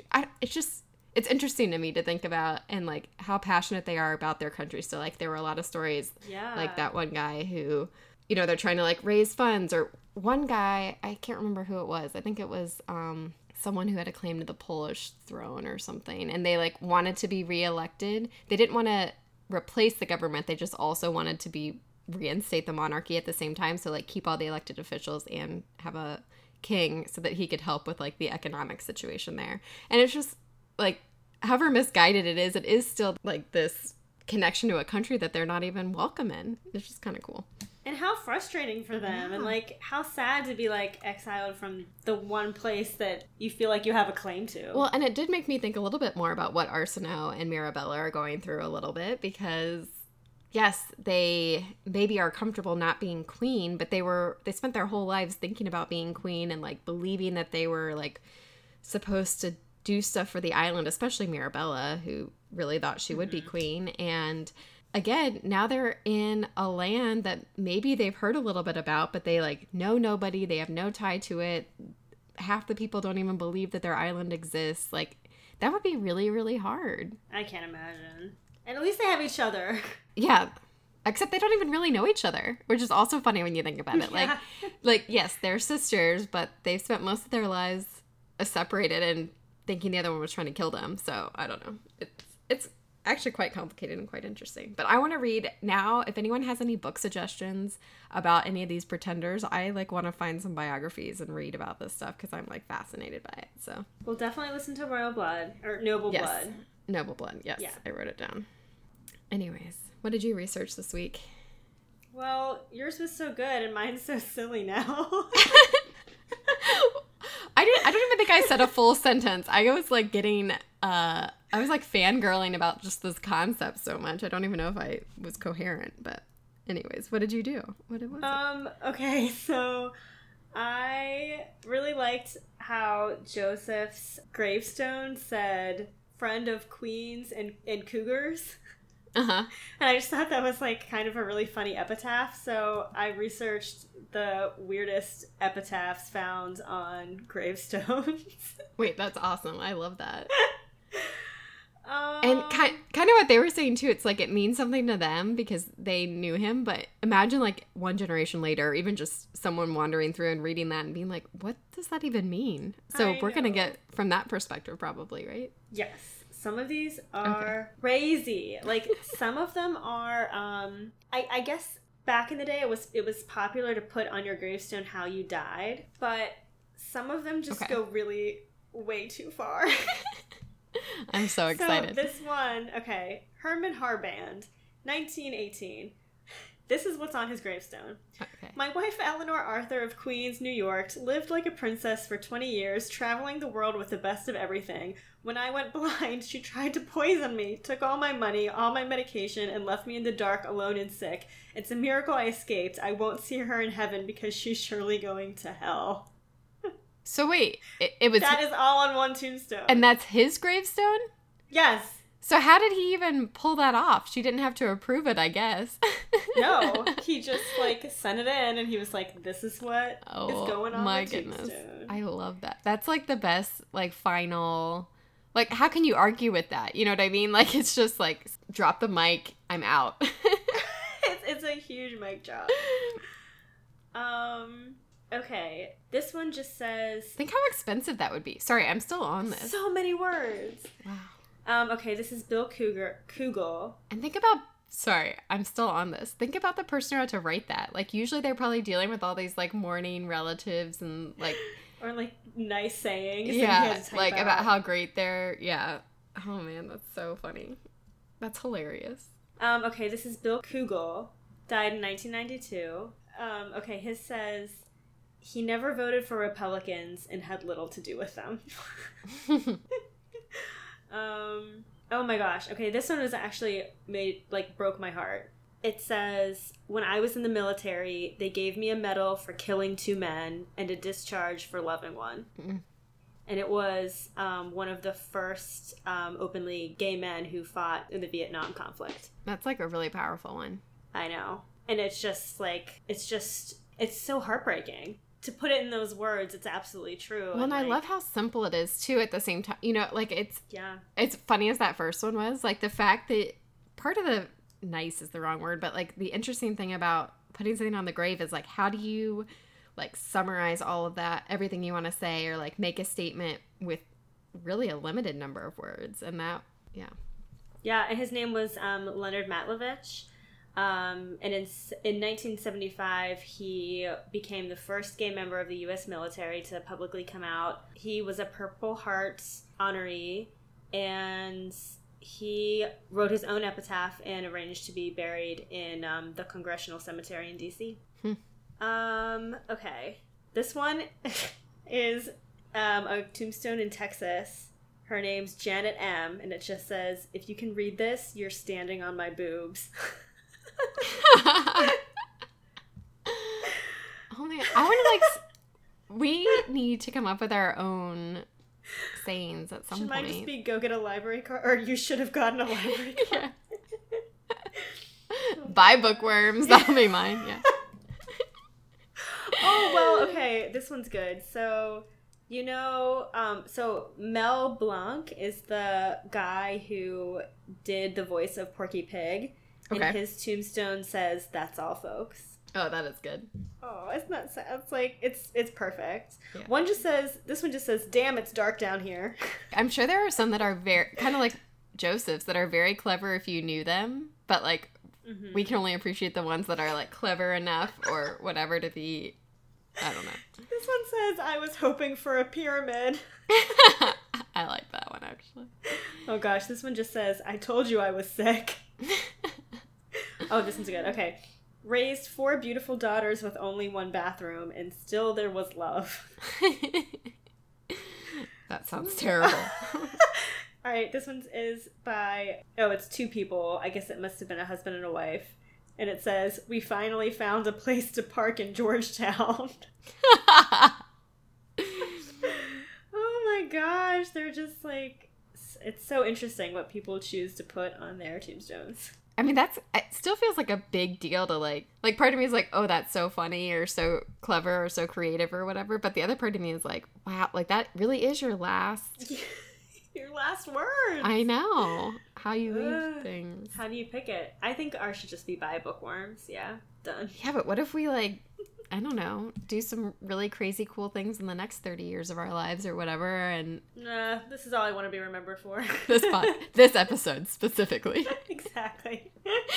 Speaker 2: It's interesting to me to think about, and, like, how passionate they are about their country. So, like, there were a lot of stories, like that one guy who, you know, they're trying to, like, raise funds, or one guy, I can't remember who it was. I think it was someone who had a claim to the Polish throne or something, and they, like, wanted to be reelected. They didn't want to replace the government. They just also wanted to reinstate the monarchy at the same time. So, like, keep all the elected officials and have a king so that he could help with, like, the economic situation there. And it's just, like, however misguided it is still, like, this connection to a country that they're not even welcome in. It's just kind of cool.
Speaker 1: And how frustrating for them. And, like, how sad to be, like, exiled from the one place that you feel like you have a claim to.
Speaker 2: Well, and it did make me think a little bit more about what Arsinoe and Mirabella are going through a little bit, because yes, they maybe are comfortable not being queen, but they spent their whole lives thinking about being queen and, like, believing that they were, like, supposed to do stuff for the island, especially Mirabella, who really thought she would be queen. And again, now they're in a land that maybe they've heard a little bit about, but they, like, know nobody. They have no tie to it. Half the people don't even believe that their island exists. Like, that would be really, really hard.
Speaker 1: I can't imagine. And at least they have each other.
Speaker 2: Yeah. Except they don't even really know each other, which is also funny when you think about it.
Speaker 1: Yeah.
Speaker 2: Like, yes, they're sisters, but they've spent most of their lives separated and thinking the other one was trying to kill them. So I don't know. It's actually quite complicated and quite interesting. But I want to read now. If anyone has any book suggestions about any of these pretenders, I, like, want to find some biographies and read about this stuff because I'm, like, fascinated by it. So
Speaker 1: we'll definitely listen to Royal Blood or Noble Blood.
Speaker 2: Noble Blood. Yes, yeah. I wrote it down. Anyways, what did you research this week?
Speaker 1: Well, yours was so good and mine's so silly now.
Speaker 2: I don't even think I said a full sentence. I was, like, I was, like, fangirling about just this concept so much. I don't even know if I was coherent, but anyways, what did you do? What was it?
Speaker 1: Okay, so I really liked how Joseph's gravestone said friend of queens and cougars.
Speaker 2: Uh-huh.
Speaker 1: And I just thought that was, like, kind of a really funny epitaph, so I researched the weirdest epitaphs found on gravestones.
Speaker 2: Wait, that's awesome. I love that. And kind of what they were saying, too. It's like it means something to them because they knew him, but imagine, like, one generation later, or even just someone wandering through and reading that and being like, what does that even mean? So we're going to get from that perspective probably, right?
Speaker 1: Yes. Some of these are crazy. Like, some of them are, I guess back in the day it was popular to put on your gravestone how you died, but some of them just go really way too far.
Speaker 2: I'm so excited.
Speaker 1: So this one, Herman Harband, 1918. This is what's on his gravestone.
Speaker 2: Okay.
Speaker 1: My wife Eleanor Arthur of Queens, New York, lived like a princess for 20 years, traveling the world with the best of everything. When I went blind, she tried to poison me, took all my money, all my medication, and left me in the dark, alone and sick. It's a miracle I escaped. I won't see her in heaven because she's surely going to hell.
Speaker 2: So wait, it was...
Speaker 1: That is all on one tombstone.
Speaker 2: And that's his gravestone?
Speaker 1: Yes.
Speaker 2: So how did he even pull that off? She didn't have to approve it, I guess.
Speaker 1: No, he just, like, sent it in, and he was like, this is what is going on my tombstone.
Speaker 2: I love that. That's, like, the best, like, final... Like, how can you argue with that? You know what I mean? Like, it's just, like, drop the mic, I'm out.
Speaker 1: It's a huge mic drop. Okay. This one just says...
Speaker 2: Think how expensive that would be. Sorry, I'm still on this.
Speaker 1: So many words.
Speaker 2: Wow.
Speaker 1: Okay, this is Bill Kugel.
Speaker 2: And think about... Sorry, I'm still on this. Think about the person who had to write that. Like, usually they're probably dealing with all these, like, mourning relatives and, like...
Speaker 1: Or, like, nice sayings.
Speaker 2: Yeah, like, about how great they're... Yeah. Oh, man, that's so funny. That's hilarious.
Speaker 1: Okay, this is Bill Kugel. Died in 1992. Okay, his says... He never voted for Republicans and had little to do with them. Oh my gosh. Okay, this one was actually broke my heart. It says, when I was in the military, they gave me a medal for killing 2 men and a discharge for loving one. Mm. And it was one of the first openly gay men who fought in the Vietnam conflict.
Speaker 2: That's like a really powerful one.
Speaker 1: I know. And it's just like, it's so heartbreaking. To put it in those words, it's absolutely true.
Speaker 2: Well, and I love how simple it is, too, at the same time. You know, like, it's funny as that first one was. Like, the fact that part of the nice is the wrong word, but, like, the interesting thing about putting something on the grave is, like, how do you, like, summarize all of that, everything you want to say, or, like, make a statement with really a limited number of words. And that, yeah.
Speaker 1: Yeah, and his name was Leonard Matlovich. And in 1975, he became the first gay member of the U.S. military to publicly come out. He was a Purple Heart honoree, and he wrote his own epitaph and arranged to be buried in the Congressional Cemetery in D.C. Okay. This one is a tombstone in Texas. Her name's Janet M., and it just says, if you can read this, you're standing on my boobs.
Speaker 2: Oh my god. I want to we need to come up with our own sayings at some point.
Speaker 1: Should mine just be go get a library card? Or you should have gotten a library card.
Speaker 2: Buy bookworms. That'll be mine, yeah.
Speaker 1: Oh, well, okay. This one's good. So, you know, so Mel Blanc is the guy who did the voice of Porky Pig. Okay. And his tombstone says, "That's all, folks."
Speaker 2: Oh, that is good.
Speaker 1: Oh, it's not sad. It's like, it's perfect. Yeah. This one just says, "Damn, it's dark down here."
Speaker 2: I'm sure there are some that are very, kind of like Joseph's, that are very clever if you knew them, but like, we can only appreciate the ones that are like clever enough or whatever to be, I don't know.
Speaker 1: This one says, "I was hoping for a pyramid."
Speaker 2: I like that one, actually.
Speaker 1: Oh gosh, this one just says, "I told you I was sick." Oh, this one's good. Okay. Raised 4 beautiful daughters with only 1 bathroom, and still there was love.
Speaker 2: That sounds terrible.
Speaker 1: All right, this one is by, it's 2 people. I guess it must have been a husband and a wife. And it says, "We finally found a place to park in Georgetown." Oh my gosh, they're just like, it's so interesting what people choose to put on their tombstones.
Speaker 2: I mean, it still feels like a big deal to like part of me is like, oh, that's so funny or so clever or so creative or whatever. But the other part of me is like, wow, like that really is your last.
Speaker 1: Your last word.
Speaker 2: I know. How you leave things.
Speaker 1: How do you pick it? I think ours should just be buy bookworms. Yeah, done.
Speaker 2: Yeah, but what if we like, I don't know, do some really crazy cool things in the next 30 years of our lives or whatever, and...
Speaker 1: Nah, this is all I want to be remembered for.
Speaker 2: This episode specifically.
Speaker 1: Exactly.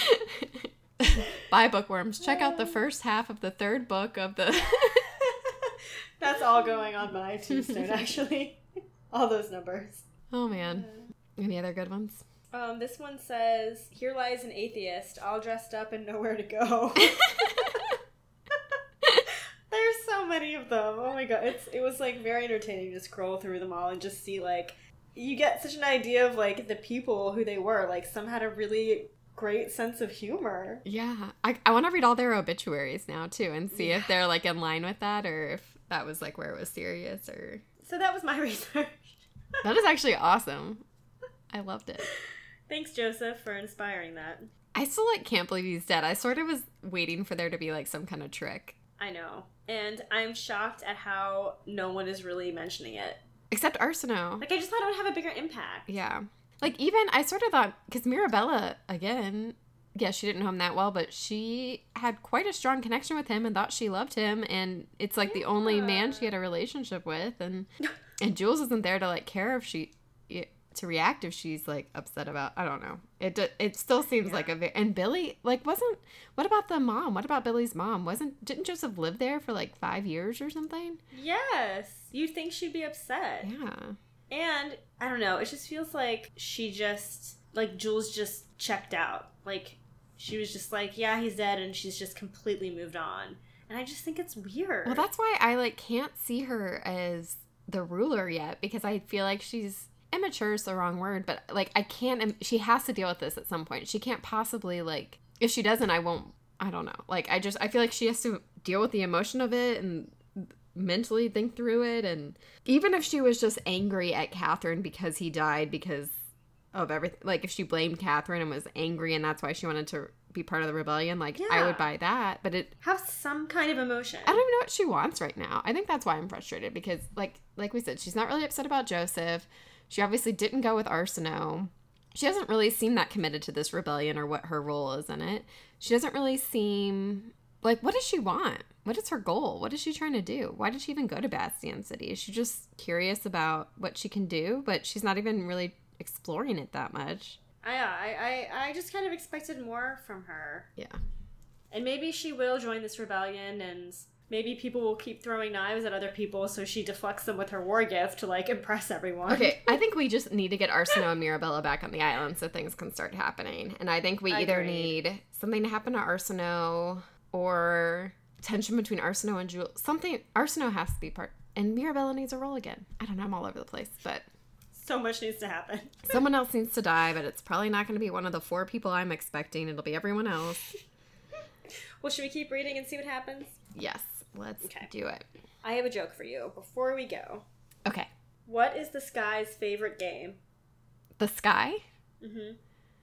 Speaker 2: Buy bookworms. Check out the first half of the 3rd book of the...
Speaker 1: That's all going on my tombstone, actually. All those numbers.
Speaker 2: Oh, man. Any other good ones?
Speaker 1: This one says, "Here lies an atheist, all dressed up and nowhere to go." There's so many of them. Oh my god. It was like very entertaining to scroll through them all and just see like, you get such an idea of like the people who they were. Like some had a really great sense of humor.
Speaker 2: Yeah. I want to read all their obituaries now too and see if they're like in line with that or if that was like where it was serious or...
Speaker 1: So that was my research.
Speaker 2: That is actually awesome. I loved it.
Speaker 1: Thanks, Joseph, for inspiring that.
Speaker 2: I still like can't believe he's dead. I sort of was waiting for there to be like some kind of trick.
Speaker 1: I know. And I'm shocked at how no one is really mentioning it.
Speaker 2: Except Arsenault.
Speaker 1: Like, I just thought it would have a bigger impact.
Speaker 2: Yeah. Like, even, I sort of thought, because Mirabella, again, yeah, she didn't know him that well, but she had quite a strong connection with him and thought she loved him, and it's, like, the only man she had a relationship with, and Jules isn't there to, like, care if to react if she's, like, upset about, I don't know. It still seems like and Billy, like, what about the mom? What about Billy's mom? Didn't Joseph live there for, like, 5 years or something?
Speaker 1: Yes. You'd think she'd be upset.
Speaker 2: Yeah.
Speaker 1: And, I don't know, it just feels like Jules just checked out. Like, she was just like, yeah, he's dead, and she's just completely moved on. And I just think it's weird.
Speaker 2: Well, that's why I, like, can't see her as the ruler yet, because I feel like she's... immature is the wrong word, but, like, she has to deal with this at some point. She can't possibly, like, if she doesn't, I don't know. Like, I feel like she has to deal with the emotion of it and mentally think through it. And even if she was just angry at Catherine because he died because of everything, like, if she blamed Catherine and was angry and that's why she wanted to be part of the rebellion, like, I would buy that. But
Speaker 1: have some kind of emotion.
Speaker 2: I don't even know what she wants right now. I think that's why I'm frustrated, because, like we said, she's not really upset about Joseph. She obviously didn't go with Arsenault. She doesn't really seem that committed to this rebellion or what her role is in it. She doesn't really seem... Like, what does she want? What is her goal? What is she trying to do? Why did she even go to Bastien City? Is she just curious about what she can do? But she's not even really exploring it that much.
Speaker 1: I just kind of expected more from her.
Speaker 2: Yeah.
Speaker 1: And maybe she will join this rebellion, and... maybe people will keep throwing knives at other people, so she deflects them with her war gift to, like, impress everyone.
Speaker 2: Okay, I think we just need to get Arsenault and Mirabella back on the island so things can start happening. And I think we either need something to happen to Arsenault or tension between Arsenault and Jules. Arsenault has to be part, and Mirabella needs a role again. I don't know, I'm all over the place, but...
Speaker 1: so much needs to happen.
Speaker 2: Someone else needs to die, but it's probably not going to be one of the 4 people I'm expecting. It'll be everyone else.
Speaker 1: Well, should we keep reading and see what happens?
Speaker 2: Yes. Let's do it.
Speaker 1: I have a joke for you before we go.
Speaker 2: Okay.
Speaker 1: What is the Sky's favorite game?
Speaker 2: The Sky?
Speaker 1: Mm-hmm.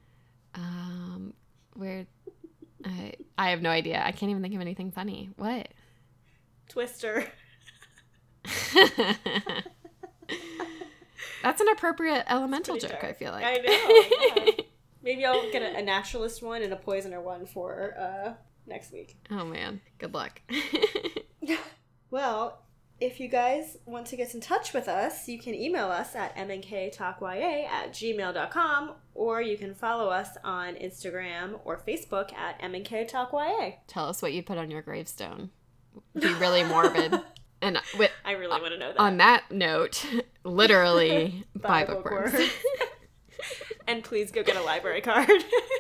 Speaker 2: Where... I have no idea. I can't even think of anything funny. What?
Speaker 1: Twister.
Speaker 2: That's an appropriate elemental joke, I feel like.
Speaker 1: I know. Yeah. Maybe I'll get a naturalist one and a poisoner one for next week.
Speaker 2: Oh, man. Good luck.
Speaker 1: Well, if you guys want to get in touch with us, you can email us at mnktalkya@gmail.com, or you can follow us on Instagram or Facebook at mnktalkya.
Speaker 2: Tell us what you put on your gravestone. Be really morbid. And
Speaker 1: I really want to know that.
Speaker 2: On that note, literally, buy bookworms.
Speaker 1: And please go get a library card.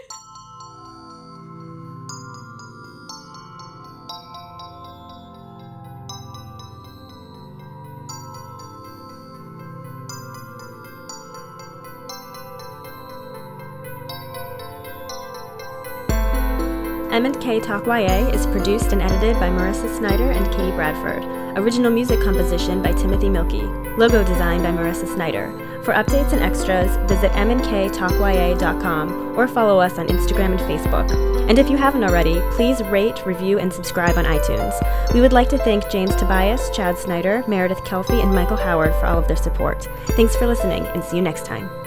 Speaker 1: M&K Talk YA is produced and edited by Marissa Snyder and Katie Bradford. Original music composition by Timothy Milkey. Logo design by Marissa Snyder. For updates and extras, visit mnktalkya.com or follow us on Instagram and Facebook. And if you haven't already, please rate, review, and subscribe on iTunes. We would like to thank James Tobias, Chad Snyder, Meredith Kelfie, and Michael Howard for all of their support. Thanks for listening, and see you next time.